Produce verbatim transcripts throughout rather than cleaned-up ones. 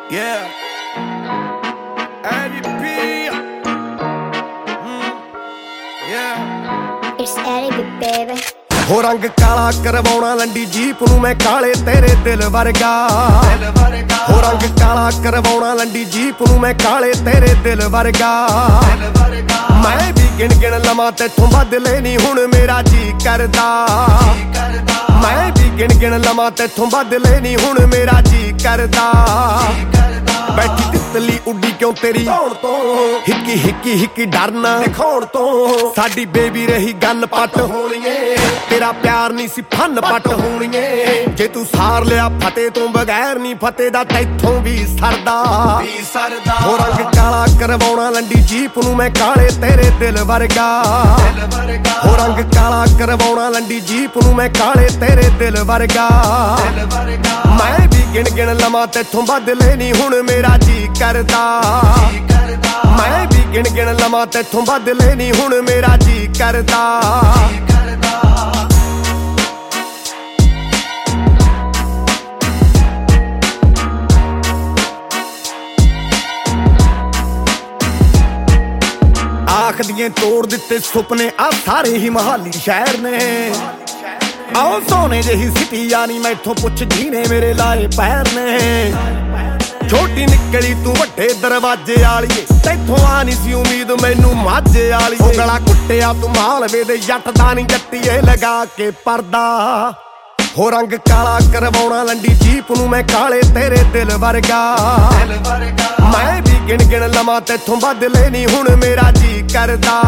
Yeah. Eddie P. Mm. Yeah. It's Eddie baby. ਹੋ ਰੰਗ ਕਾਲਾ ਕਰਵਾਉਣਾ ਲੰਡੀ ਜੀਪ ਨੂੰ ਮੈਂ ਕਾਲੇ ਤੇਰੇ ਦਿਲ ਵਰਗਾ ਹੋ ਰੰਗ ਕਾਲਾ ਕਰਵਾਉਣਾ ਲੰਡੀ ਜੀਪ ਨੂੰ ਮੈਂ ਕਾਲੇ ਤੇਰੇ ਦਿਲ ਵਰਗਾ ਮੈਂ ਵੀ ਗਿਣ ਗਿਣ ਲਵਾਂ ਤੈਥੋਂ ਬਦਲੇ ਨਹੀਂ ਹੁਣ ਮੇਰਾ ਜੀ ਕਰਦਾ ਮੈਂ ਵੀ ਗਿਣ ਗਿਣ ਲਵਾਂ ਤੈਥੋਂ ਬਦਲੇ ਨਹੀਂ ਹੁਣ ਮੇਰਾ ਜੀ ਕਰਦਾ ਬੈਠੀ ਤਿੱਤਲੀ ਉੱਡੀ ਕਿਉਂ ਤੇਰੀ ਹੋਣ ਤੋਂ ਹਿੱਕੀ ਹਿੱਕੀ ਹਿੱਕੀ ਡਰਨਾ ਦਿਖਾਉਣ ਤੋਂ ਸਾਡੀ ਬੇਬੀ ਰਹੀ ਗੱਲ ਪੱਟ ਹੋਣੀਏ ਤੇਰਾ ਪਿਆਰ ਨਹੀਂ ਸੀ ਫਨ ਪੱਟ ਹੋਣੀਏ ਜੇ ਤੂੰ ਸਾਰ ਲਿਆ ਫਤਿਹ ਤੋਂ ਬਗੈਰ ਨਹੀਂ ਫਤਿਹ ਦਾ ਤੈਥੋਂ ਵੀ ਸਰਦਾ ਵੀ ਸਰਦਾ ਹੋ ਰੰਗ ਕਾਲਾ ਕਰਵਾਉਣਾ ਲੰਡੀ ਜੀਪ ਨੂੰ ਮੈਂ ਕਾਲੇ ਤੇਰੇ ਦਿਲ ਵਰਗਾ ਹੋ ਰੰਗ ਕਾਲਾ ਕਰਵਾਉਣਾ ਲੰਡੀ ਜੀਪ ਨੂੰ ਮੈਂ ਕਾਲੇ ਤੇਰੇ ਦਿਲ ਵਰਗਾ ਮੈਂ ਵੀ ਗਿਣ ਗਿਣ ਲਵਾਂ ਤੈਥੋਂ ਬਦਲੇ ਨਹੀਂ ਹੁਣ ਮੇਰਾ ਜੀ ਕਰਦਾ ਮੈਂ ਵੀ ਗਿਣ ਗਿਣ ਲਵਾਂ ਤੈਥੋਂ ਬਦਲੇ ਨਹੀਂ ਹੁਣ ਮੇਰਾ ਜੀ ਕਰਦਾ ਆਖ ਦੀਆਂ ਤੋੜ ਦਿੱਤੇ ਸੁਪਨੇ ਆ ਸਾਰੇ ਹੀ ਮਹਾਲੀ ਸ਼ਹਿਰ ਨੇ ਆਓ ਸੋਨੇ ਜਿਹੀ ਸਿਟੀ ਯਾਨੀ ਮੈਥੋਂ ਪੁੱਛ ਜੀਨੇ ਮੇਰੇ ਲਾਏ ਪੈਰ ਨੇ ਛੋਟੀ ਨਿਕਲੀ ਤੂੰ ਵੱਡੇ ਦਰਵਾਜ਼ੇ ਵਾਲੀਏ ਤੈਥੋਂ ਆ ਨਹੀਂ ਸੀ ਉਮੀਦ ਮੈਨੂੰ ਮਾਝੇ ਵਾਲੀ ਉਹ ਗਲਾ ਕੁੱਟਿਆ ਤੂੰ ਮਾਲਵੇ ਦੇ ਜੱਟ ਦਾ ਨਹੀਂ ਜੱਟੀਏ ਲਗਾ ਕੇ ਪਰਦਾ ਹੋ ਰੰਗ ਕਾਲਾ ਕਰਵਾਉਣਾ ਲੰਡੀ ਜੀਪ ਨੂੰ ਮੈਂ ਕਾਲੇ ਤੇਰੇ ਦਿਲ ਵਰਗਾ ਮੈਂ ਵੀ ਗਿਣ ਗਿਣ ਲਵਾਂ ਤੈਥੋਂ ਬਦਲੇ ਨਹੀਂ ਹੁਣ ਮੇਰਾ ਜੀ ਕਰਦਾ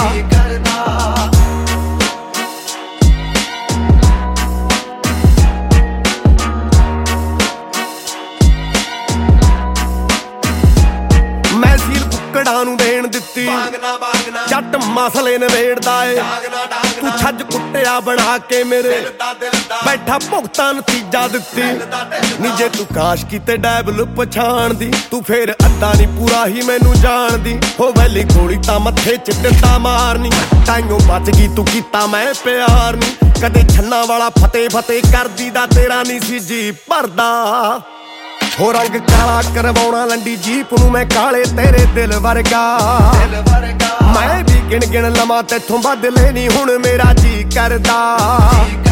ਕੁੱਕੜਾਂ ਨੂੰ ਦੇਣ ਦਿੱਤੀ ਜੱਟ ਮਸਲੇ ਨਵੇੜਦਾ ਏ ਤੂੰ ਛੱਜ ਕੁੱਟਿਆ ਬਣਾ ਕੇ ਮੇਰੇ ਬੈਠਾ ਭੁਗਤਾਂ ਨਤੀਜਾ ਦਿੱਤੀ ਨੀ ਜੇ ਤੂੰ ਕਾਸ਼ ਕੀਤੇ ਡੈਬਲ ਪਛਾਣਦੀ ਤੂੰ ਫੇਰ ਅੱਧਾ ਨਹੀਂ ਪੂਰਾ ਹੀ ਮੈਨੂੰ ਜਾਣਦੀ ਹੋ ਵੈਲੀ ਗੋਲੀ ਤਾਂ ਮੱਥੇ ਚ ਦਿੱਤਾ ਮਾਰਨੀ ਤਾਈਓ ਬਚ ਗਈ ਤੂੰ ਕੀਤਾ ਮੈਂ ਪਿਆਰ ਨਹੀਂ ਕਦੇ ਛੰਨਾ ਵਾਲਾ ਫਤਿਹ ਫਤਿਹ ਕਰਦੀ ਦਾ ਤੇਰਾ ਨਹੀਂ ਸੀ ਜੀ ਭਰਦਾ ਹੋ ਰੰਗ ਕਾਲਾ ਕਰਵਾਉਣਾ ਲੰਡੀ ਜੀਪ ਨੂੰ ਮੈਂ ਕਾਲੇ ਤੇਰੇ ਦਿਲ ਵਰਗਾ ਮੈਂ ਵੀ ਗਿਣ ਗਿਣ ਲਵਾਂ ਤੈਥੋਂ ਬਦਲੇ ਨਹੀਂ ਹੁਣ ਮੇਰਾ ਜੀ ਕਰਦਾ